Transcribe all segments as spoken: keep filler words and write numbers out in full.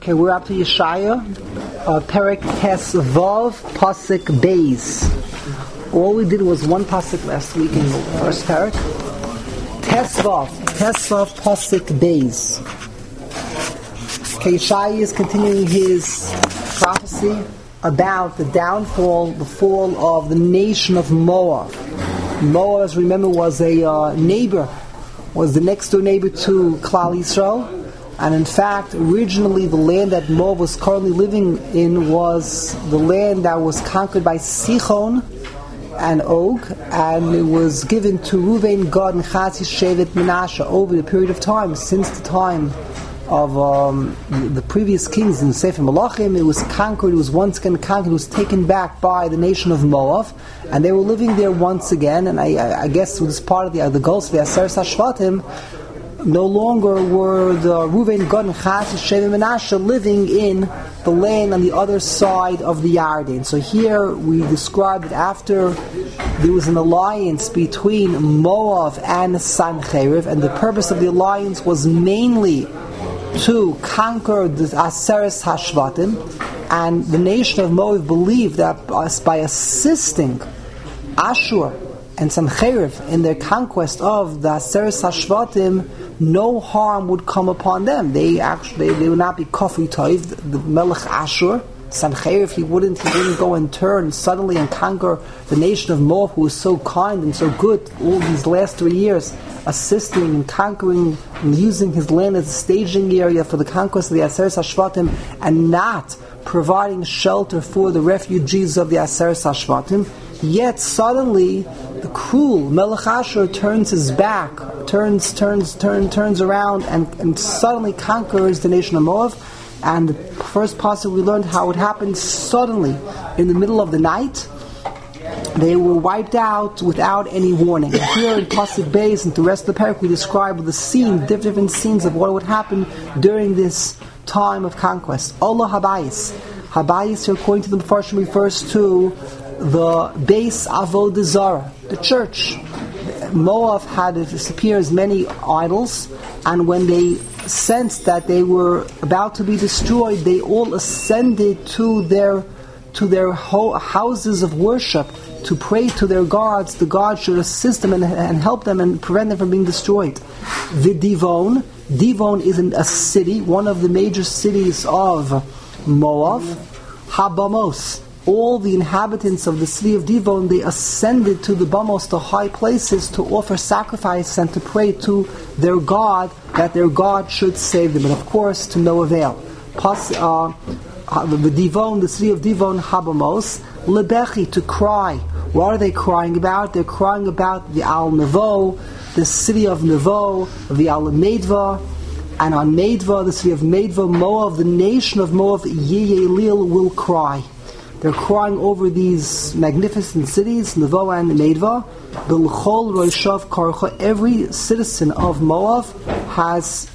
Okay, we're up to Yeshaya, uh, Perek Tes Vav, Pasuk Beis. All we did was one pasuk last week in the first Perek. Tes Vav, Tes Vav, Pasuk Beis. Okay, Yeshaya is continuing his prophecy about the downfall, the fall of the nation of Moab. Moab, as remember, was a uh, neighbor, was the next door neighbor to Klal Yisrael. And in fact, originally the land that Moab was currently living in was the land that was conquered by Sichon and Og, and it was given to Reuven, Gad, and Chasi, Shevet, Menashe over the period of time, since the time of um, the previous kings in Sefer Malachim. It was conquered, it was once again conquered, it was taken back by the nation of Moab, and they were living there once again. And I, I, I guess this part of the, uh, the goals of the Aseret HaShvatim. No longer were the Reuven, Gad, and Chasi, Shevet, Menashe living in the land on the other side of the Yarden. So here we describe that after there was an alliance between Moab and Sancheriv, and the purpose of the alliance was mainly to conquer the Aseret HaShvatim, and the nation of Moab believed that by assisting Ashur and Sancheriv in their conquest of the Aseret HaShvatim, no harm would come upon them. They actually they would not be kafri toiv. The Melech Ashur, Sancheriv, he wouldn't he wouldn't go and turn suddenly and conquer the nation of Moab, who was so kind and so good all these last three years, assisting and conquering and using his land as a staging area for the conquest of the Aseret HaShvatim, and not providing shelter for the refugees of the Aseret HaShvatim. Yet suddenly, the cruel Melech Ashur turns his back, turns, turns, turns, turns around, and, and suddenly conquers the nation of Moab. And the first passage we learned how it happened suddenly, in the middle of the night. They were wiped out without any warning. And here in Pasuk Beis and the rest of the parak, we describe the scene, different scenes of what would happen during this time of conquest. Allah Habayis. Habayis, according to the Mefarshim, refers to the base Avodah Zarah, the church. Moab had, it appears, many idols, and when they sensed that they were about to be destroyed, they all ascended to their to their ho- houses of worship to pray to their gods. The gods should assist them and, and help them and prevent them from being destroyed. The Divon, Divon is a city, one of the major cities of Moab. Habamos, all the inhabitants of the city of Divon, they ascended to the Bamos, the high places, to offer sacrifice and to pray to their God, that their God should save them. And of course, to no avail. Pas, uh, the Divon, the city of Divon, Habamos, Lebechi, to cry. What are they crying about? They're crying about the Al Nevo, the city of Nevo, the Al Meidva, and on Meidva, the city of Meidva, Moab, the nation of Moab, Yeyelil will cry. They're crying over these magnificent cities, Nevo and Meidva. B'lchol roishav karcha, every citizen of Moab has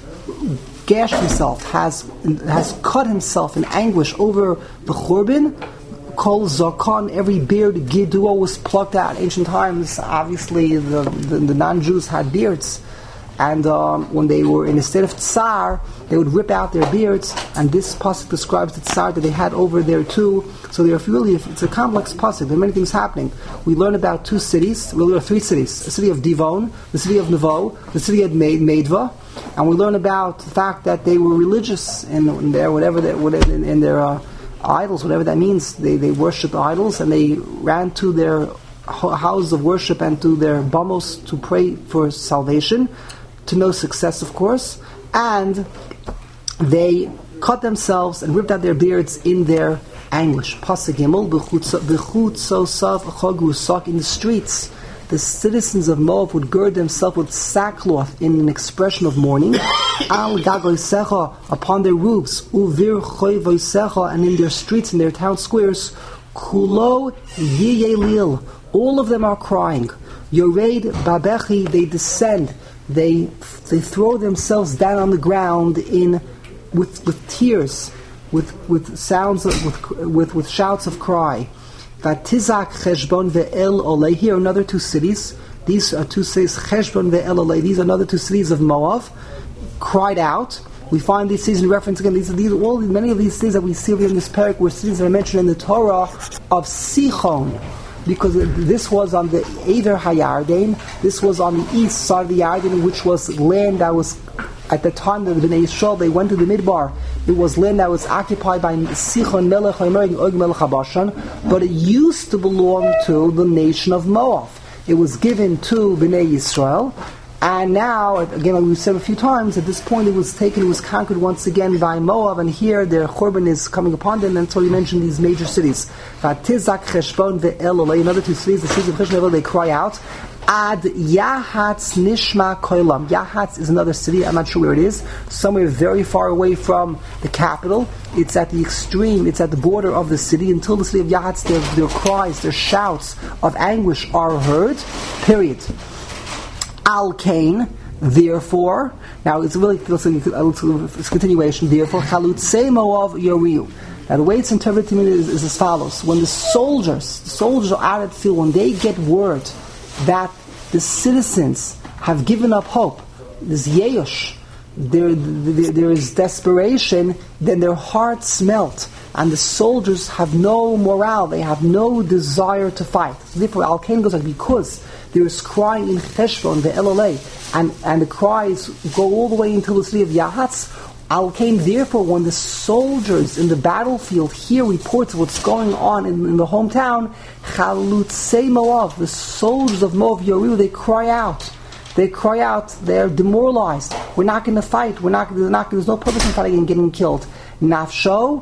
gashed himself, has has cut himself in anguish over the Churban. Kol Zakan, every beard, Gidua, was plucked out. Ancient times, obviously, the, the, the non-Jews had beards. And um, when they were in a state of tsar, they would rip out their beards, and this pasuk describes the tsar that they had over there too. So they're really, it's a complex pasuk. There are many things happening. We learn about two cities, well, there are three cities: the city of Divon, the city of Nevo, the city of Meidva, and we learn about the fact that they were religious in, in their whatever they, in, in their uh, idols, whatever that means. They they worshipped idols, and they ran to their houses of worship and to their bamos to pray for salvation. To no success, of course, and they cut themselves and ripped out their beards in their anguish. Pasuk Gimel, in the streets, the citizens of Moab would gird themselves with sackcloth in an expression of mourning. Al gagoisecha, upon their roofs, uvir choivoisecha, and in their streets, in their town squares, kulo yiyelil, all of them are crying. Yored babechi, they descend. They they throw themselves down on the ground in with with tears, with with sounds of, with with with shouts of cry. Vatizak Cheshbon ve'el olei. Here another two cities. These are two cities, Cheshbon ve'el olei. These are another two cities of Moab. Cried out. We find these cities in reference again. These, these, all many of these cities that we see over in this parak were cities that are mentioned in the Torah of Sichon, because this was on the Eiver HaYarden. This was on the east side of the Yarden, which was land that was, at the time that the Bnei Yisrael, they went to the Midbar. It was land that was occupied by Sichon Melech HaYomer and Og Melech HaBashan, but it used to belong to the nation of Moab. It was given to Bnei Yisrael, and now, again, like we've said a few times, at this point it was taken, it was conquered once again by Moab, and here their Churban is coming upon them, and so he mentioned these major cities. Vatizak Cheshbon ve'Elolei, another two cities, the cities of Cheshbon ve'Elolei, they cry out, Ad Yahatz Nishma Koilam. Yahatz is another city, I'm not sure where it is, somewhere very far away from the capital. It's at the extreme, it's at the border of the city. Until the city of Yahatz, their, their cries, their shouts of anguish are heard, period. Al Kain, therefore, now it's really it's a continuation, therefore, Chalutzei Moav Yoriu. Now the way it's interpreted to me is, is as follows. When the soldiers, the soldiers are out at the field, when they get word that the citizens have given up hope, there's Yeush, there, there, there is desperation, then their hearts melt, and the soldiers have no morale, they have no desire to fight. So therefore, Al Kain goes like, because there is crying in Cheshbon, the Elolei, and, and the cries go all the way until the city of Yahatz. Al Kain, therefore, when the soldiers in the battlefield hear reports of what's going on in, in the hometown, Chalutzei Moav, the soldiers of Moav Yoriu, they cry out. They cry out, they're demoralized. We're not going to fight. We're not, there's, not, there's no purpose in fighting and getting killed. Nafsho,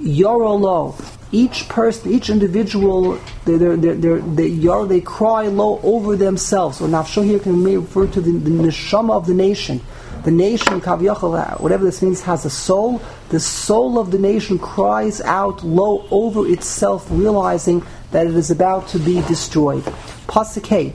Yorolo. Each person, each individual, they they they they they cry low over themselves. So nafsho here can refer to the, the neshama of the nation. The nation, kaviyachol, whatever this means, has a soul. The soul of the nation cries out low over itself, realizing that it is about to be destroyed. Pasuk Hey,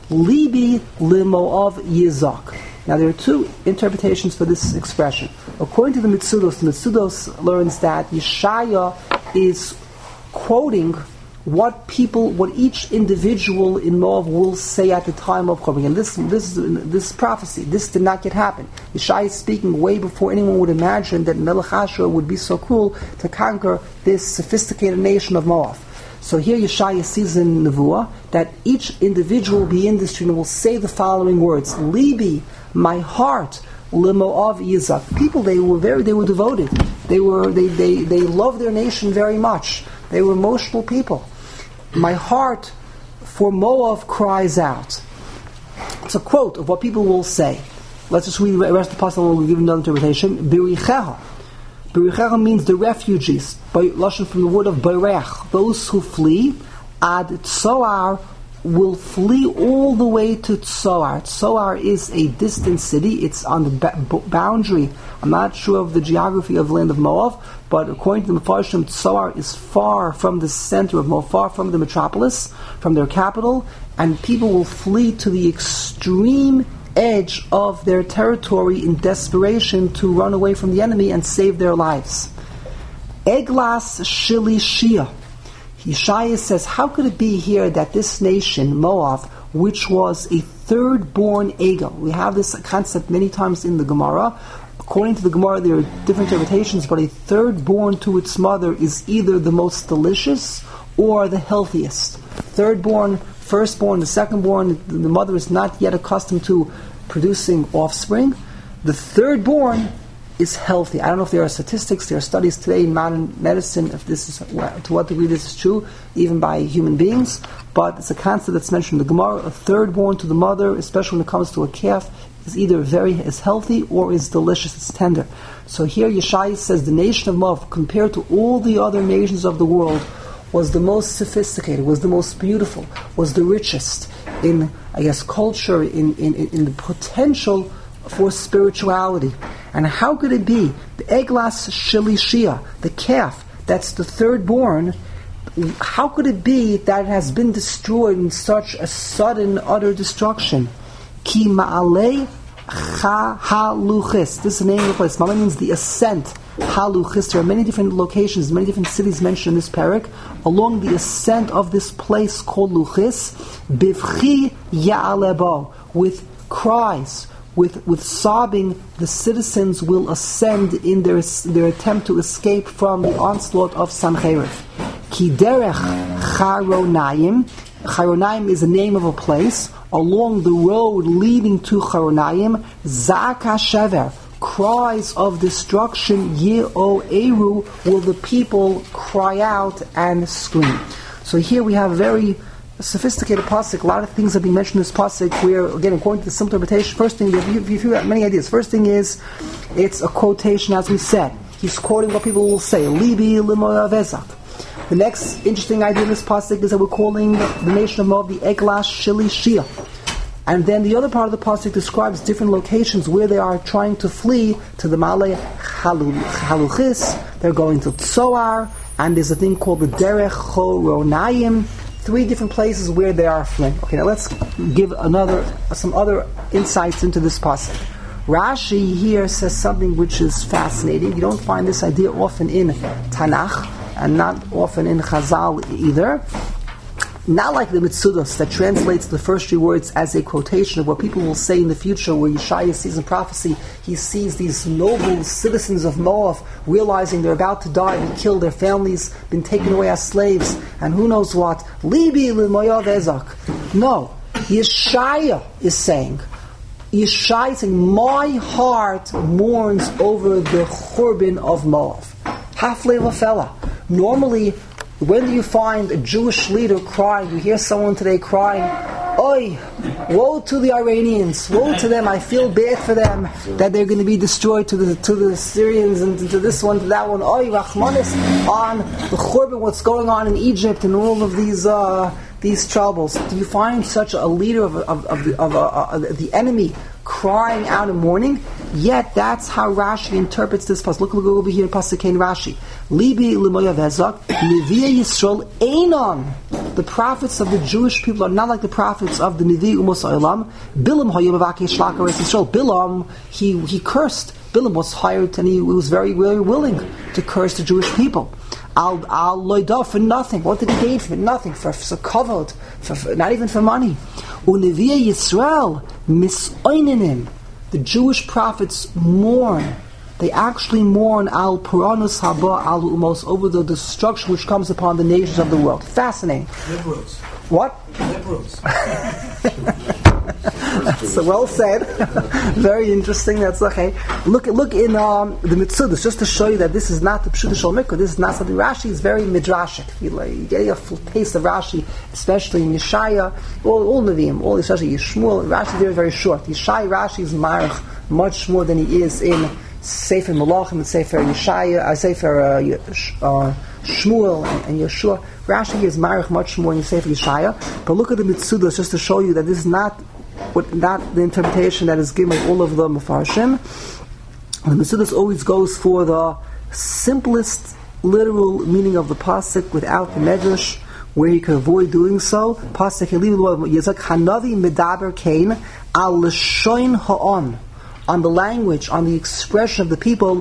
Libi limoav yizak. Now there are two interpretations for this expression. According to the Mitzudos, the Mitzudos learns that Yeshaya is quoting what people, what each individual in Moab will say at the time of Churban. And this, this, this prophecy, this did not yet happen. Yeshaya is speaking way before anyone would imagine that Melech Ashur would be so cruel to conquer this sophisticated nation of Moab. So here Yeshaya sees in Nevuah that each individual will be in this and will say the following words: Libi, my heart, Limoav Yizak. People, they were very, they were devoted. They were, they, they, they loved their nation very much. They were emotional people. My heart for Moab cries out. It's a quote of what people will say. Let's just read the rest of the passage and we'll give another interpretation. Biricheha. Biricheha means the refugees. By Lashon from the word of Berech. Those who flee. Ad Tzoar will flee all the way to Tzoar. Tzoar is a distant city. It's on the ba- boundary. I'm not sure of the geography of the land of Moab, but according to the Mefarshim, Tzoar is far from the center of Moab, far from the metropolis, from their capital, and people will flee to the extreme edge of their territory in desperation to run away from the enemy and save their lives. Eglas Shilishia. Yeshaya says, how could it be here that this nation, Moab, which was a third-born Egel, we have this concept many times in the Gemara. According to the Gemara, there are different interpretations, but a third-born to its mother is either the most delicious or the healthiest. Third-born, first-born, the second-born, the mother is not yet accustomed to producing offspring. The third-born is healthy. I don't know if there are statistics, there are studies today in modern medicine, if this is, to what degree this is true, even by human beings, but it's a concept that's mentioned in the Gemara. A third-born to the mother, especially when it comes to a calf, is either very is healthy or is delicious, it's tender. So here Yeshaya says the nation of Moab, compared to all the other nations of the world, was the most sophisticated, was the most beautiful, was the richest in, I guess, culture, in, in, in the potential for spirituality. And how could it be the Eglas Shilishia, the calf, that's the third born, how could it be that it has been destroyed in such a sudden, utter destruction? Ki ma'alei haluchis. This is the name of the place. Ma'alei means the ascent. Haluchis. There are many different locations, many different cities mentioned in this parak. Along the ascent of this place called Luchis, bivchi ya'alebo, with cries, with, with sobbing, the citizens will ascend in their, their attempt to escape from the onslaught of Sancherib. Ki derech Charonayim. Charonayim is the name of a place. Along the road leading to Charonayim, Zaka Shever, cries of destruction, Ye'o Eru, will the people cry out and scream. So here we have very sophisticated pasuk. A lot of things are being mentioned in this pasuk. Where, again, according to the simple interpretation, first thing, if you have many ideas. First thing is, it's a quotation, as we said. He's quoting what people will say. Libi limoya vezak. The next interesting idea in this pasuk is that we're calling the nation of Moab the Eglash Shili Shia. And then the other part of the pasuk describes different locations where they are trying to flee to the Malay Haluchis. They're going to Tzoar, and there's a thing called the Derech Choronayim. Three different places where they are fleeing. Okay, now let's give another, some other insights into this pasuk. Rashi here says something which is fascinating. You don't find this idea often in Tanakh, and not often in Chazal either. Not like the Mitzudos that translates the first three words as a quotation of what people will say in the future, where Yeshaya sees in prophecy, he sees these noble citizens of Moab realizing they're about to die and kill their families, been taken away as slaves, and who knows what. Libi l'moyav ezak. No, Yeshaya is saying, Yeshaya is saying, my heart mourns over the Churban of Moab. Hafle v'fela. Normally, when do you find a Jewish leader crying? You hear someone today crying, Oi, woe to the Iranians, woe to them, I feel bad for them, that they're going to be destroyed to the to the Syrians and to this one, to that one. Oi, Rachmanis, on the Churban, what's going on in Egypt and all of these uh, these troubles. Do you find such a leader of, of, of, the, of, uh, of the enemy crying out in mourning? Yet that's how Rashi interprets this pasuk. Look, look over here in pasuk in Rashi. Libi l'moya vezak, Nevi'ei Yisrael einon. The prophets of the Jewish people are not like the prophets of the Nevi Umos Olam. Bilam hayom avakesh shlaka eretz Yisrael. Bilam, he he cursed. Bilam was hired and he was very, very willing to curse the Jewish people. Al al loida for nothing. What did he gain from it? Nothing. For for covered, for, for not even for money. Unevi'ei Yisrael misoininim. The Jewish prophets mourn. They actually mourn al puranus haba al umos, over the destruction which comes upon the nations of the world. Fascinating. Liberals. What? Liberals. That's well said. Very interesting. That's okay. Look, look in um, the Mitzudos, just to show you that this is not the Pshuta Shel Mikra. This is not something. Rashi is very midrashic. You, like, you get a full taste of Rashi, especially in Yeshaya, all, all Nevi'im, all especially Yishmuel. Rashi is very, very short. Yeshaya, Rashi is marach much more than he is in Sefer Malachim and Sefer Yeshaya, uh, Sefer uh, uh, Shmuel and, and Yeshua. Rashi is marach much more in Sefer Yeshaya. But look at the Mitzudos, just to show you that this is not what not the interpretation that is given by all of the Mefarshim. The Mitzudos always goes for the simplest literal meaning of the pasuk without the medrash, where he can avoid doing so. Pasuk Yizak Hanavi Medaber Kain Al L'Shoin Ha'on, on the language, on the expression of the people,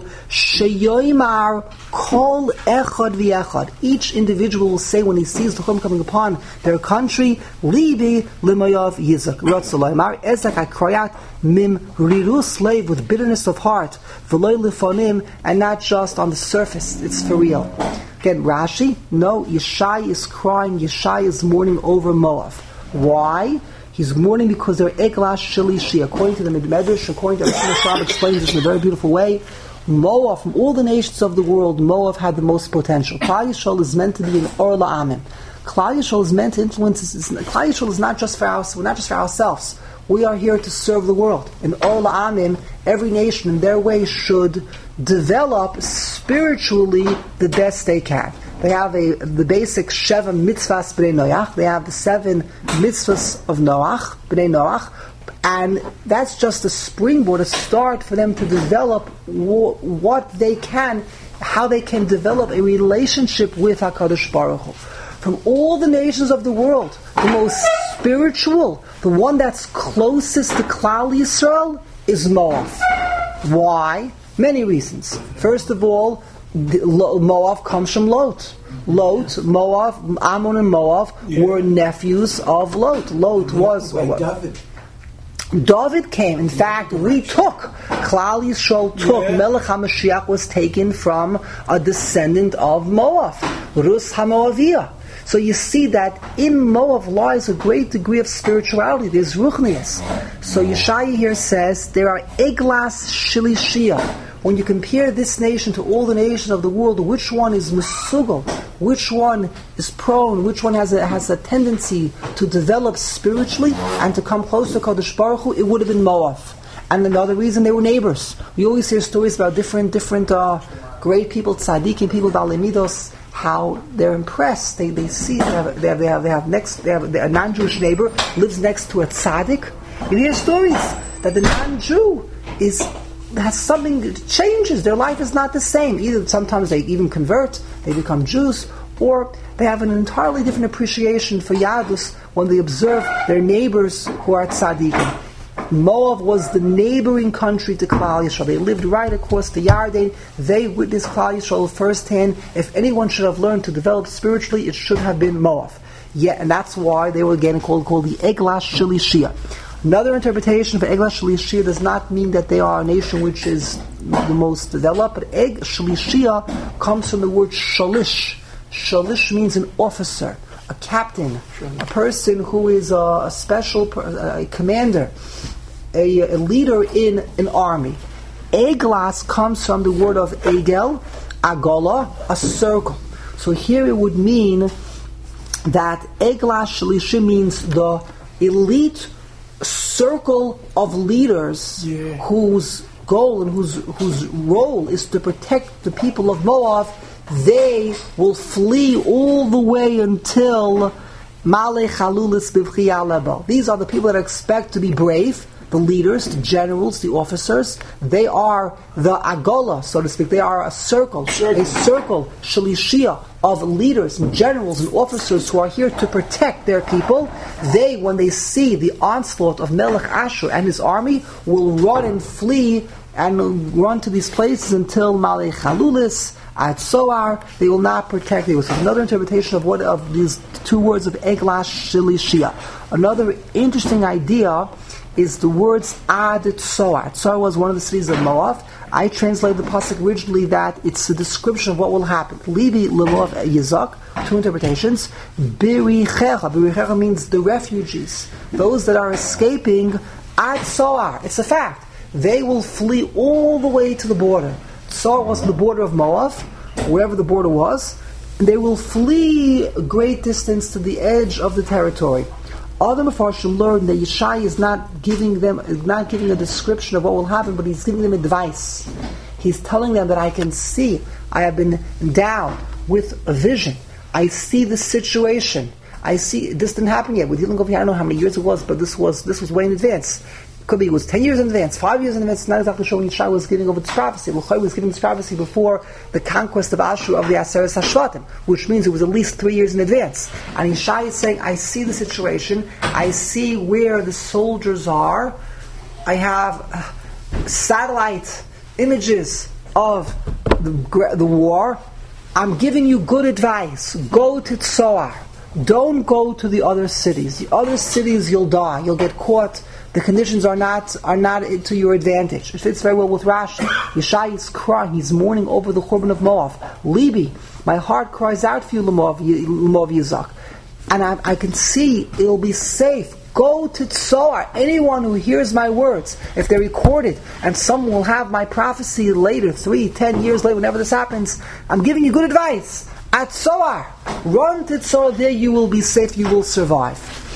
sheyoimar kol echad v'echad. Each individual will say when he sees the Chum coming upon their country, libi l'mayav yizak. Ratzalaymar ezak, I cry out, mim riru, slave, with bitterness of heart, v'loy lifonim, and not just on the surface. It's for real. Again, Rashi, no, Yeshai is crying, Yeshai is mourning over Moab. Why? He's mourning because they're Eglash Shilishi. According to the Midrash, according to Rashi Shab explains this in a very beautiful way, Moab, from all the nations of the world, Moab had the most potential. Klal Yisrael is meant to be an Or La'amim. Klal Yisrael is meant to influence. Klal Yisrael is not just for us. We're not just for ourselves. We are here to serve the world. In Or La'amim, every nation in their way should develop spiritually the best they can. They have a the basic Sheva mitzvahs b'nei Noach. They have the seven mitzvahs of Noach, b'nei Noach, and that's just a springboard, a start for them to develop w- what they can, how they can develop a relationship with HaKadosh Baruch Hu. From all the nations of the world, the most spiritual, the one that's closest to Klal Yisrael, is Moab. Why? Many reasons. First of all, Moab comes from Lot. Lot, Moab, Ammon and Moab yeah. were nephews of Lot. Lot was... Like David. David came. In fact, we took, Klal Yisrael took, yeah. Melech HaMashiach was taken from a descendant of Moab, Rus HaMoaviyah. So you see that in Moab lies a great degree of spirituality. There's ruchnius. So Yeshaya here says there are eglas shilishia. When you compare this nation to all the nations of the world, which one is mesugal? Which one is prone? Which one has a, has a tendency to develop spiritually and to come close to Kadosh Baruch Hu? It would have been Moab. And another reason, they were neighbors. We always hear stories about different different uh, great people, tzaddikim, people, Baalei Midos, how they're impressed. They they see they have they have they have, they have next they have a non-Jewish neighbor lives next to a tzaddik. You hear stories that the non-Jew is has something that changes. Their life is not the same. Either sometimes they even convert, they become Jews, or they have an entirely different appreciation for Yadus when they observe their neighbors who are tzaddikim. Moab was the neighboring country to Klal Yisrael. They lived right across the Yarden. They witnessed Klal Yisrael firsthand. If anyone should have learned to develop spiritually, it should have been Moab. Yeah, and that's why they were again called, called the Eglas Shilishia. Another interpretation for Eglas Shilishia does not mean that they are a nation which is the most developed, but Eg Shilishia comes from the word Shalish. Shalish means an officer, a captain, a person who is a, a special, a commander, a, a leader in an army. Eglas comes from the word of Egel, Agola, a circle. So here it would mean that Eglas Shalishi means the elite circle of leaders yeah. whose goal and whose whose role is to protect the people of Moab. They will flee all the way until Malei Chalulis Bivchiyah Lebo. These are the people that expect to be brave, the leaders, the generals, the officers. They are the Agola, so to speak. They are a circle, a circle, Shalishia, of leaders and generals and officers who are here to protect their people. They, when they see the onslaught of Melech Ashur and his army, will run and flee and run to these places until Malei Chalulis, at Soar. They will not protect. There was another interpretation of what of these two words of Eglas Shilishia. Another interesting idea is the words Ad Tzoar. Tzoar was one of the cities of Moab. I translated the pasuk originally that it's a description of what will happen. Libi Lemov Yizak. Two interpretations. Birichecha. Birichecha means the refugees, those that are escaping. Ad Tzoar. It's a fact. They will flee all the way to the border. Tzoar was the border of Moab, wherever the border was, and they will flee a great distance to the edge of the territory. Other Mefarshim learned that Yeshai is not giving them, is not giving a description of what will happen, but he's giving them advice. He's telling them that I can see, I have been endowed with a vision. I see the situation. I see this didn't happen yet with healing over here. I don't know how many years it was, but this was this was way in advance. Could be it was ten years in advance, five years in advance. It's not exactly sure when Yeshai was giving over this prophecy. Luchai was giving this prophecy before the conquest of Ashur of the Aseret HaShvatim, which means it was at least three years in advance. And Yeshai is saying, I see the situation, I see where the soldiers are, I have uh, satellite images of the, the war. I'm giving you good advice. Go to Tzoar. Don't go to the other cities. The other cities you'll die. You'll get caught. The conditions are not are not to your advantage. It fits very well with Rashi. Yeshai is crying. He's mourning over the Churban of Moab. Libi, my heart cries out for you, Lemov Yizak. And I, I can see it'll be safe. Go to Tzoar. Anyone who hears my words, if they're recorded, and someone will have my prophecy later, three, ten years later, whenever this happens, I'm giving you good advice. At Tzoar. Run to Tzoar. There you will be safe. You will survive.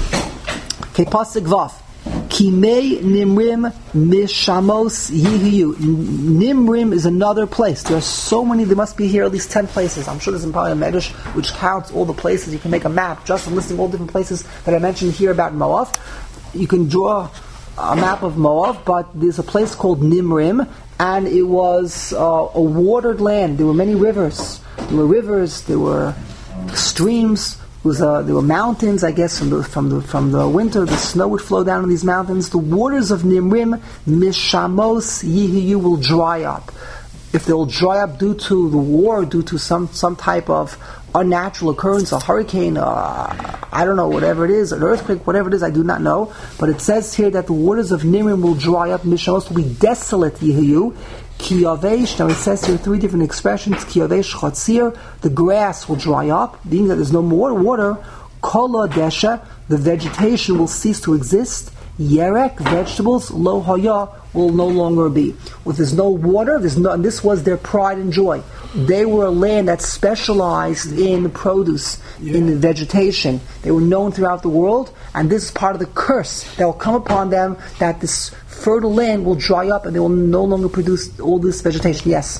Okay, Pasuk Vav. Kimei Nimrim Mishamos Yihiyu. Nimrim is another place. There are so many, there must be here at least ten places. I'm sure there's probably a Medrash which counts all the places. You can make a map just from listing all different places that I mentioned here about Moab. You can draw a map of Moab, but there's a place called Nimrim, and it was uh, a watered land. There were many rivers. There were rivers, there were streams. Was, uh, there were mountains, I guess, from the from the from the winter. The snow would flow down in these mountains. The waters of Nimrim, Mishamos Yihiyu, will dry up. if they'll dry up due to the war, due to some, some type of unnatural occurrence, a hurricane, uh, I don't know, whatever it is, an earthquake, whatever it is, I do not know. But it says here that the waters of Nimrim will dry up, Mishamos will be desolate, Yehiyu. Kiyavesh, now it says here three different expressions, Kiyavesh Chatzir, the grass will dry up, being that there's no more water, Kola Desha, the vegetation will cease to exist, Yerek, vegetables, Lo Haya, will no longer be. If there's no water, there's no, and this was their pride and joy. They were a land that specialized in produce, yeah. in vegetation. They were known throughout the world, and this is part of the curse that will come upon them, that this fertile land will dry up and they will no longer produce all this vegetation. Yes?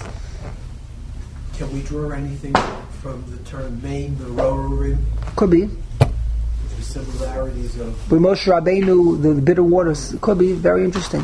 Can we draw anything from the term Main, the Roaring? Could be. The similarities of... With Moshe Rabbeinu, the, the bitter waters, could be very interesting.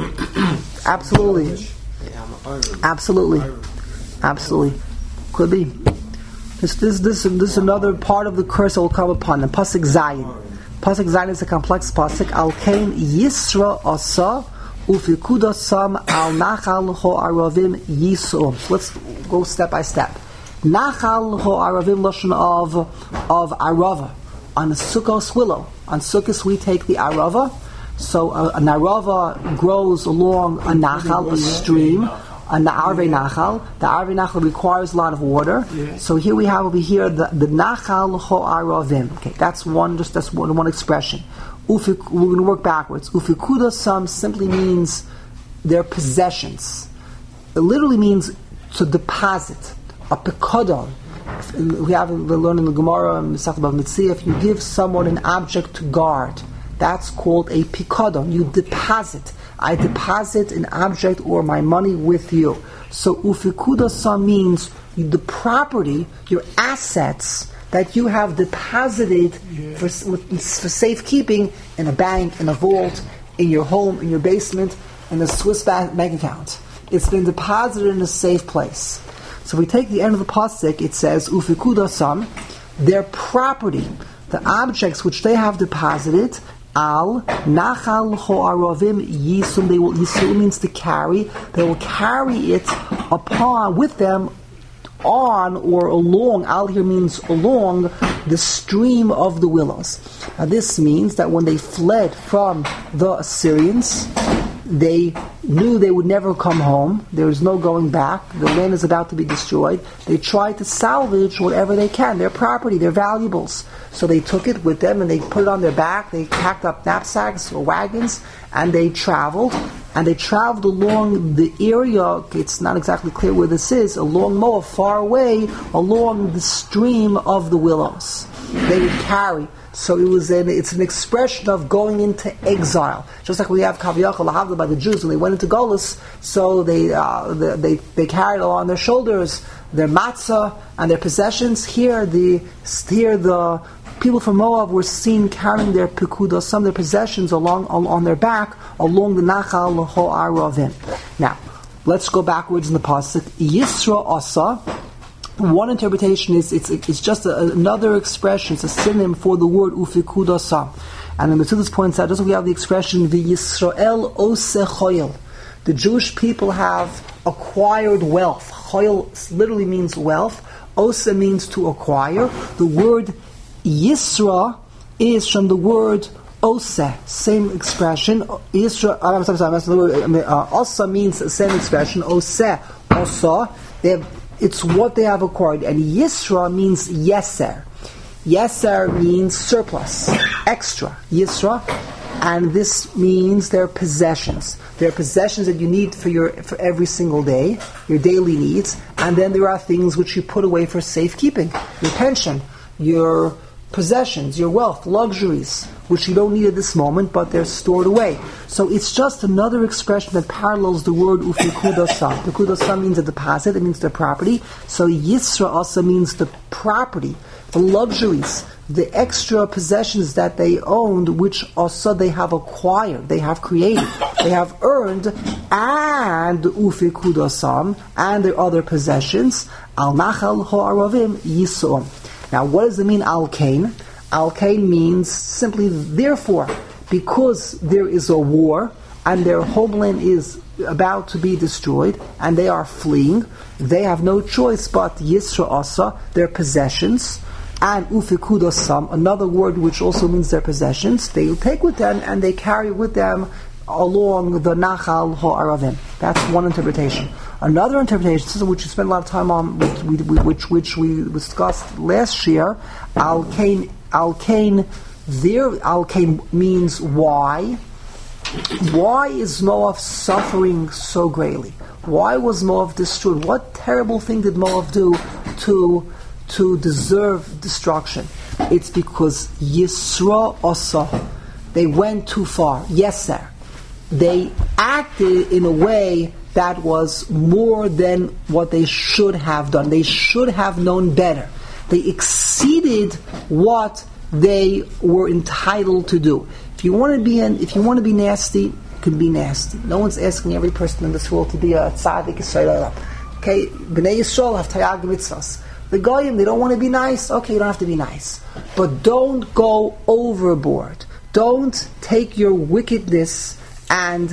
Absolutely. Absolutely. Absolutely. Could be. This this this this is another part of the curse that will come upon them. Pasuk Zayin. Pasuk Zayin is a complex pasuk. Al Kain Yisra Asa Ufikuda Sam Al Nachal Ho Aravim Yisum. Let's go step by step. Nachal Ho Aravim Lashon of of Arava. On a Sukkos willow. On Sukkos we take the Arava. So uh, an Arava grows along a Nachal, a stream. And the Arvei Nachal, the Arvei Nachal requires a lot of water. Yeah. So here we have over here the, the Nachal Ho Aravim. Okay, that's one. Just that's one, one expression. Ufik, we're going to work backwards. Ufikuda Sam simply means their possessions. It literally means to deposit a pekodon. We have we learned in the Gemara and Masechet Bava Metzia, if you give someone an object to guard, that's called a pekodon. You deposit. I deposit an object or my money with you. So ufikuda sam means the property, your assets that you have deposited yeah. for, for safekeeping in a bank, in a vault, in your home, in your basement, in a Swiss bank account. It's been deposited in a safe place. So if we take the end of the pasuk, it says ufikuda sam, their property, the objects which they have deposited. Al Nachal Ho'aravim Yisum. They will Yisum means to carry. They will carry it upon with them on or along. Al here means along the stream of the willows. Now this means that when they fled from the Assyrians, they knew they would never come home. There is no going back. The land is about to be destroyed. They tried to salvage whatever they can, their property, their valuables. So they took it with them and they put it on their back. They packed up knapsacks or wagons and they traveled. And they traveled along the area, it's not exactly clear where this is, along Moab, far away, along the stream of the willows. They would carry. So it was an, it's an expression of going into exile. Just like we have Kaviyachal Lahavda by the Jews when they went into Golus, so they, uh, they they they carried along their shoulders their matzah and their possessions. Here the here the people from Moab were seen carrying their pekudah, some of their possessions along on, on their back along the Nachal Ho'aravim. Now, let's go backwards in the pasuk. Yisra Asa. One interpretation is it's it's just a, another expression. It's a synonym for the word ufikuda sam. And the Metzudas points out, just like we have the expression the Yisrael ose choyel. The Jewish people have acquired wealth. Choyel literally means wealth. Ose means to acquire. The word Yisra is from the word ose, same expression. Yisra, I'm sorry, I'm sorry, I'm sorry, uh, Osa means the same expression. Ose, Osa. They have. It's what they have acquired. And Yisra means Yeser. Yeser means surplus, extra. Yisra. And this means their possessions. Their possessions that you need for your for every single day, your daily needs. And then there are things which you put away for safekeeping. Your pension, your possessions, your wealth, luxuries, which you don't need at this moment, but they're stored away. So it's just another expression that parallels the word ufikuda sam. Ufikuda sam means a deposit, it means their property. So Yisra also means the property, the luxuries, the extra possessions that they owned, which also they have acquired, they have created, they have earned, and ufikuda sam, and their other possessions, al nachal ho'aravim yisum. Now, what does it mean, al-kain? Al-kain means simply, therefore, because there is a war, and their homeland is about to be destroyed, and they are fleeing, they have no choice but Yisra Asa, their possessions, and Ufikudosam, another word which also means their possessions, they take with them and they carry with them along the Nachal Ha'aravim. That's one interpretation. Another interpretation, which we spent a lot of time on, which, which, which we discussed last year, Al-Kain, Al-Kain, there, Al-Kain means why. Why is Moab suffering so greatly? Why was Moab destroyed? What terrible thing did Moab do to, to deserve destruction? It's because Yisra Asa, they went too far. Yes, sir. They acted in a way that was more than what they should have done. They should have known better. They exceeded what they were entitled to do. If you want to be an, if you want to be nasty, you can be nasty. No one's asking every person in this world to be a tzaddik. Okay, Bnei Yisrael have tayag mitzvahs. The goyim, they don't want to be nice. Okay, you don't have to be nice, but don't go overboard. Don't take your wickedness and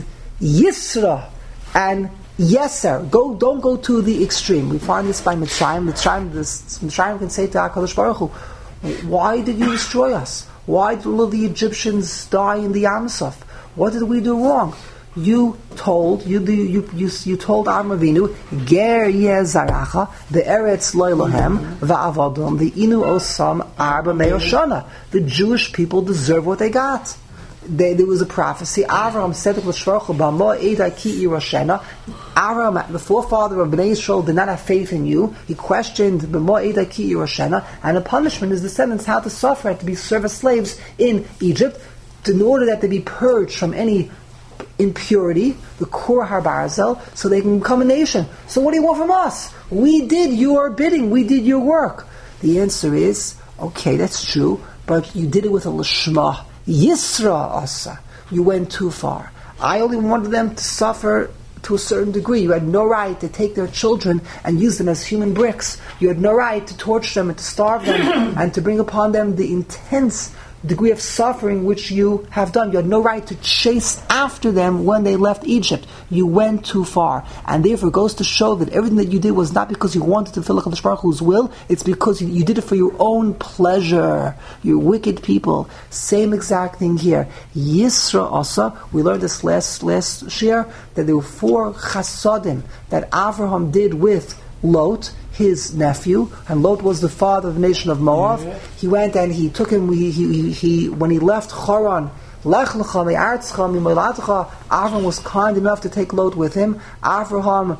Yisra and Yeser. Go, don't go to the extreme. We find this by Mitzrayim. Mitzrayim, this, Mitzrayim can say to HaKadosh Baruch Hu, why did you destroy us? Why did all of the Egyptians die in the Yam Suf? What did we do wrong? You told you you you, you told Avram Avinu, Ger Yezaracha, the Eretz Loilohem, Va'avadom, the Inu Osam Arba Meoshana. The Jewish people deserve what they got. They, there was a prophecy. Avram said to Shvarchu, Bamo Eidai Ki Iroshena. Avram, the forefather of Bnei Yisrael, did not have faith in you. He questioned Bamo Eidai Ki Iroshena, and the punishment his descendants had to suffer and to be service slaves in Egypt, in order that they be purged from any impurity, the Kur Harbarzel, so they can become a nation. So what do you want from us? We did your bidding. We did your work. The answer is, okay, that's true, but you did it with a lishma. Yisra Asa. You went too far. I only wanted them to suffer to a certain degree. You had no right to take their children and use them as human bricks. You had no right to torture them and to starve them and to bring upon them the intense degree of suffering which you have done. You had no right to chase after them when they left Egypt. You went too far. And therefore it goes to show that everything that you did was not because you wanted to fulfill HaKadosh Baruch Hu's will, it's because you, you did it for your own pleasure. You wicked people. Same exact thing here. Yisra Asa, we learned this last last year, that there were four chasadim that Avraham did with Lot, his nephew, and Lot was the father of the nation of Moab. Yeah. He went and he took him, he, he, he when he left Haran, Lech lecha me'artzcha mi'molatcha, Avraham was kind enough to take Lot with him. Avraham,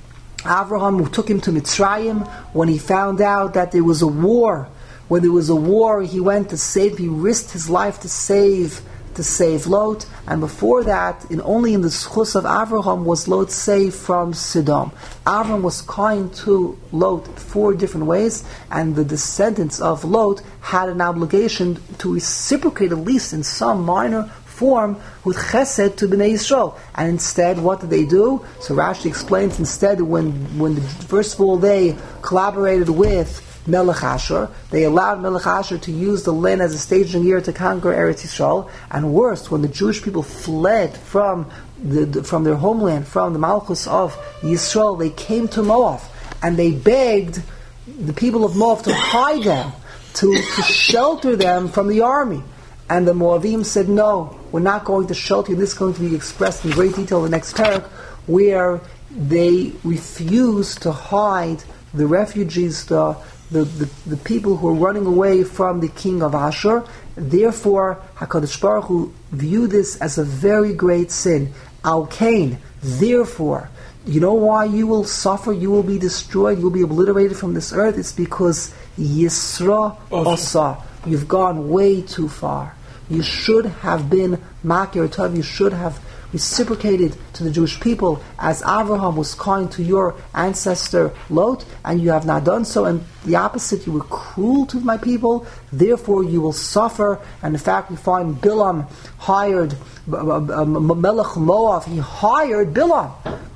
Avraham took him to Mitzrayim when he found out that there was a war. When there was a war, he went to save, he risked his life to save to save Lot, and before that, in only in the schus of Avraham was Lot saved from Sodom. Avraham was kind to Lot four different ways, and the descendants of Lot had an obligation to reciprocate, at least in some minor form, with chesed to Bnei Yisrael. And instead, what did they do? So Rashi explains, instead, when, when the, first of all, they collaborated with Melech Asher. They allowed Melech Asher to use the land as a staging year to conquer Eretz Yisrael. And worst, when the Jewish people fled from the, the, from their homeland, from the Malchus of Yisrael, they came to Moab and they begged the people of Moab to hide them, to, to shelter them from the army. And the Moabim said, no, we're not going to shelter you. This is going to be expressed in great detail in the next parak, where they refused to hide the refugees, the The, the, the people who are running away from the king of Ashur. Therefore, HaKadosh Baruch Hu viewed this as a very great sin. Al-Kain, therefore, you know why you will suffer, you will be destroyed, you will be obliterated from this earth? It's because Yisra Asa, you've gone way too far. You should have been Makir Tov, you should have reciprocated to the Jewish people as Avraham was kind to your ancestor Lot, and you have not done so, and the opposite, you were cruel to my people, therefore you will suffer. And in fact we find Bilam hired, Melech Moab, he hired Bilam.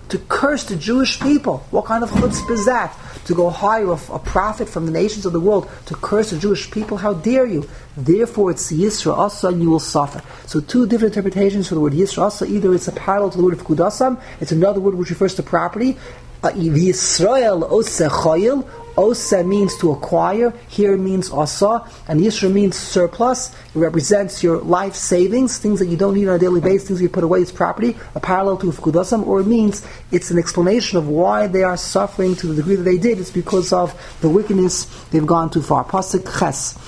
to curse the Jewish people. What kind of chutzpah is that? To go hire a, a prophet from the nations of the world to curse the Jewish people? How dare you? Therefore, it's Yisra Asa, and you will suffer. So, two different interpretations for the word Yisra Asa. Either it's a parallel to the word of Kudasam, it's another word which refers to property. Uh, Yisrael Ose Chayil. Osa means to acquire, here means asa, and Yisra means surplus. It represents your life savings, things that you don't need on a daily basis, things you put away as property, a parallel to Fkudasam, or it means it's an explanation of why they are suffering to the degree that they did. It's because of the wickedness they've gone too far. Pasuk Ches.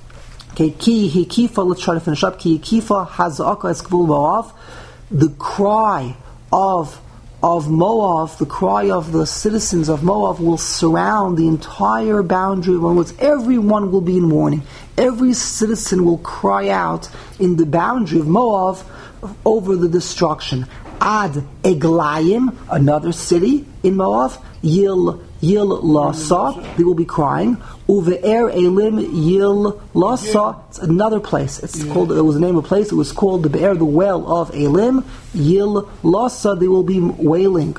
Okay, ki hikifa, let's try to finish up. Ki hikifa hazaka es gvul Moav. The cry of of Moab, the cry of the citizens of Moab will surround the entire boundary of Moab. Everyone will be in mourning. Every citizen will cry out in the boundary of Moab over the destruction. Ad Eglayim, another city in Moab, Yil Yil Lasa, they will be crying. Uve'er Elim Yil Lasa, it's another place. It's yeah. called. It was the name of a place. It was called the Be'er, the well of Elim. Yil Lasa, they will be wailing.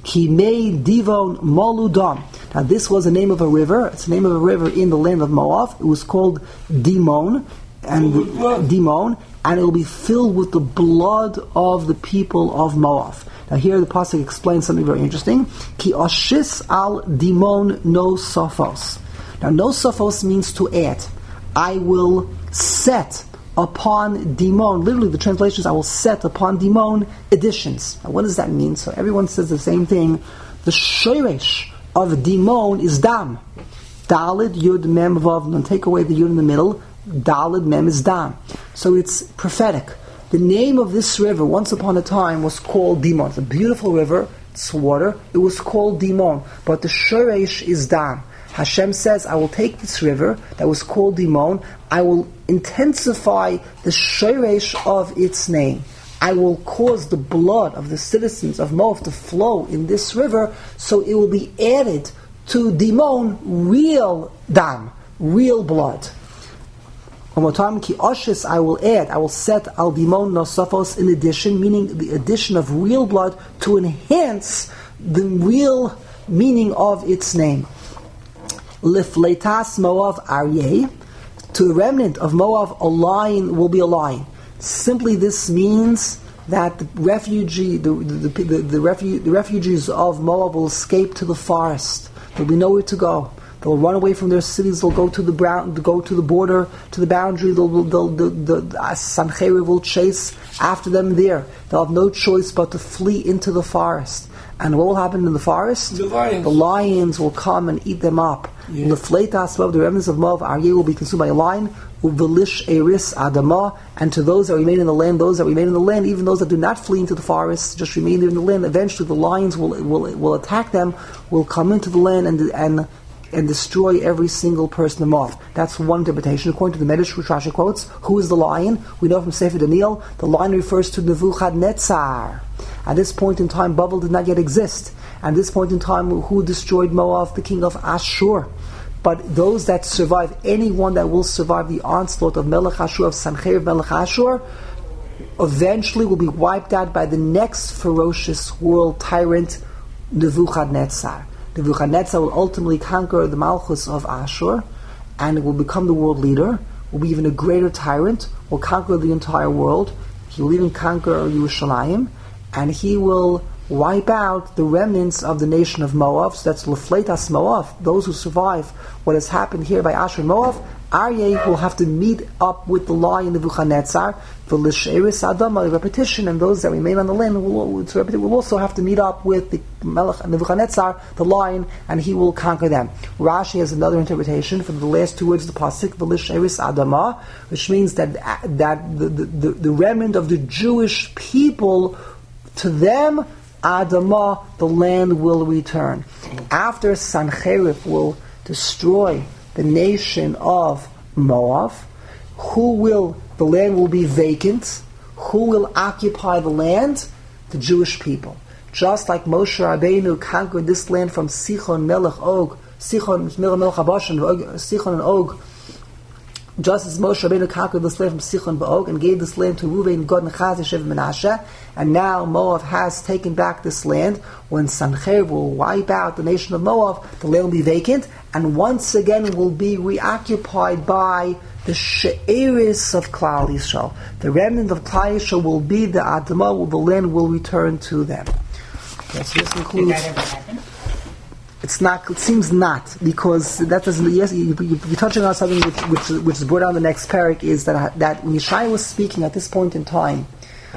Kimei Divon Moludam. Now this was the name of a river. It's the name of a river in the land of Moab. It was called Dimon, and Dimon, and it will be filled with the blood of the people of Moab. Now here the pasuk explains something very interesting. Ki ashis al dimon no sophos. Now no sophos means to add. I will set upon dimon. Literally the translation is I will set upon dimon additions. Now what does that mean? So everyone says the same thing. The shoresh of dimon is dam. Dalid yud mem vav. And take away the yud in the middle. Dalid mem is dam. So it's prophetic. The name of this river, once upon a time, was called Dimon. It's a beautiful river, it's water. It was called Dimon. But the Shoresh is Dam. Hashem says, I will take this river that was called Dimon, I will intensify the Shoresh of its name. I will cause the blood of the citizens of Moab to flow in this river, so it will be added to Dimon, real Dam, real blood. One more time, ki ashis, I will add, I will set al dimon nosafos in addition, meaning the addition of real blood to enhance the real meaning of its name. Lifleitas Moav aryeh, to the remnant of Moab, a lion will be a lion. Simply this means that the refugee, the the, the, the, the, refu- the refugees of Moab will escape to the forest. There will be nowhere to go. They'll run away from their cities. They'll go to the brown, go to the border, to the boundary. They'll, they'll, the the, the Sancheriv will chase after them there. They'll have no choice but to flee into the forest. And what will happen in the forest? The lions, the lions will come and eat them up. Yeah. The fleitas of the remnants of Moab, Aryeh will be consumed by a lion. Uvelish eris adama, and to those that remain in the land, those that remain in the land, even those that do not flee into the forest, just remain there in the land. Eventually, the lions will will will attack them, will come into the land and and. and destroy every single person in Moab. That's one interpretation. According to the Medrash, which Rashi quotes, who is the lion? We know from Sefer Daniel, the lion refers to Nebuchadnezzar. At this point in time, Babel did not yet exist. At this point in time, who destroyed Moab? The king of Ashur. But those that survive, anyone that will survive the onslaught of Melech Ashur, of Sancheriv Melech Ashur, eventually will be wiped out by the next ferocious world tyrant, Nebuchadnezzar. Nebuchadnezzar will ultimately conquer the Malchus of Ashur, and will become the world leader, will be even a greater tyrant, will conquer the entire world. He will even conquer Yerushalayim, and he will wipe out the remnants of the nation of Moab. So that's Lefleitas Moab, those who survive what has happened here by Ashur and Moab. Aryeh will have to meet up with the lion Nebuchadnezzar, the Lisheris Adama, the repetition, and those that remain on the land will, will also have to meet up with the Melech Nebuchadnezzar, the lion, and he will conquer them. Rashi has another interpretation for the last two words of the pasuk, the Lisheris Adama, which means that that the, the, the remnant of the Jewish people, to them, Adama, the land will return. After Sancheriv will destroy the nation of Moab, who will, the land will be vacant, who will occupy the land? The Jewish people. Just like Moshe Rabbeinu conquered this land from Sichon Melech Og, Sichon Melech Habashan, Sichon and Og, Just as Moshe Rabbeinu conquered this land from Sichon Ba'og and gave this land to Reuven, Gad, and Chaz, Yeshiv, and Menashe, and now Moab has taken back this land. When Sancheir will wipe out the nation of Moab, the land will be vacant, and once again will be reoccupied by the She'eris of Klal Yisrael. The remnant of Klal Yisrael will be the Adamah, the land will return to them. Okay, so this includes... Did that ever happen? It's not. It seems not, because that doesn't. Yes, you, you, you're touching on something which, which, which is brought on the next parak. Is that that when Yeshaya was speaking at this point in time,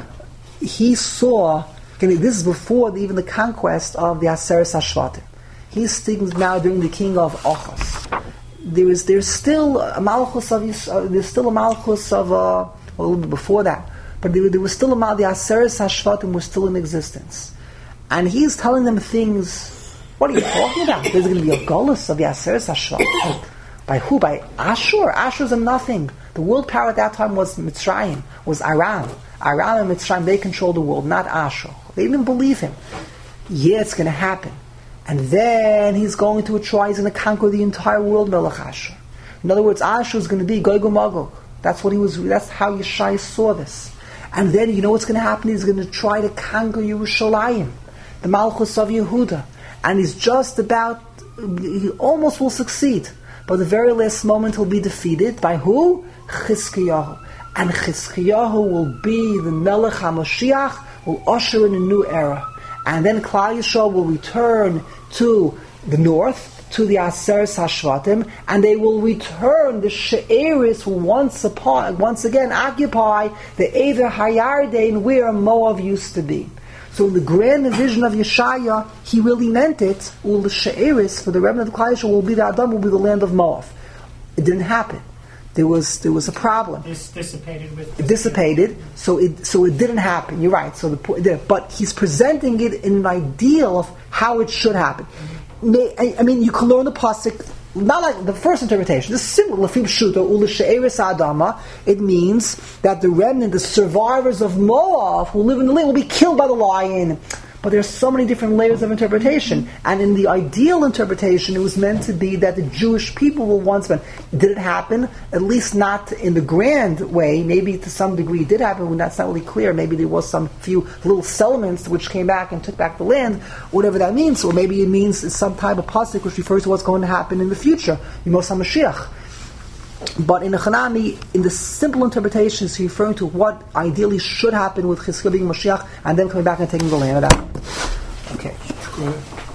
he saw. Okay, this is before the, even the conquest of the Aseret Hashvatim. He's speaking now during the king of Achaz. There is there's still a malchus of uh, there's still a malchus of uh, well, a little bit before that, but there, there was still a mal. The Aseret Hashvatim was still in existence, and he's telling them things. What are you talking about? There's going to be a golus of Yasser Hashvatim. By who? By Ashur. Ashur's a nothing. The world power at that time was Mitzrayim, was Aram. Aram and Mitzrayim, they controlled the world, not Ashur. They didn't believe him. Yeah, it's going to happen. And then he's going to try, he's going to conquer the entire world, Melech Ashur. In other words, Ashur is going to be Gog and Magog. That's what he was, that's how Yeshai saw this. And then, you know what's going to happen? He's going to try to conquer Yerushalayim, the Malchus of Yehuda. And he's just about, he almost will succeed. But the very last moment he'll be defeated by who? Chizkiyahu. And Chizkiyahu will be the Melech HaMashiach, will usher in a new era. And then Klal Yisrael will return to the north, to the Aseret Hashvatim, and they will return, the She'eris will once upon, once again occupy the Ever Hayarden where Moab used to be. So in the grand vision of Yeshaya, he really meant it. Ul She'eris, for the remnant of Klal Yisrael, will be the Adam, will be the land of Moab. It didn't happen. There was there was a problem. This dissipated with. It dissipated, so it so it didn't happen. You're right. So the but he's presenting it in an ideal of how it should happen. I, I mean, you can learn the pasuk. Not like the first interpretation. This is simple. Lafim Shuto Ul She'eris Adama. It means that the remnant, the survivors of Moab who live in the land, will be killed by the lion. But there's so many different layers of interpretation. And in the ideal interpretation, it was meant to be that the Jewish people will once been. Did it happen? At least not in the grand way. Maybe to some degree it did happen, when that's not really clear. Maybe there was some few little settlements which came back and took back the land, whatever that means. Or maybe it means some type of pasuk which refers to what's going to happen in the future. Yemos HaMashiach. But in the Hanami, in the simple interpretation, he's referring to what ideally should happen with Chizkiah being Mashiach and then coming back and taking the land out. Okay.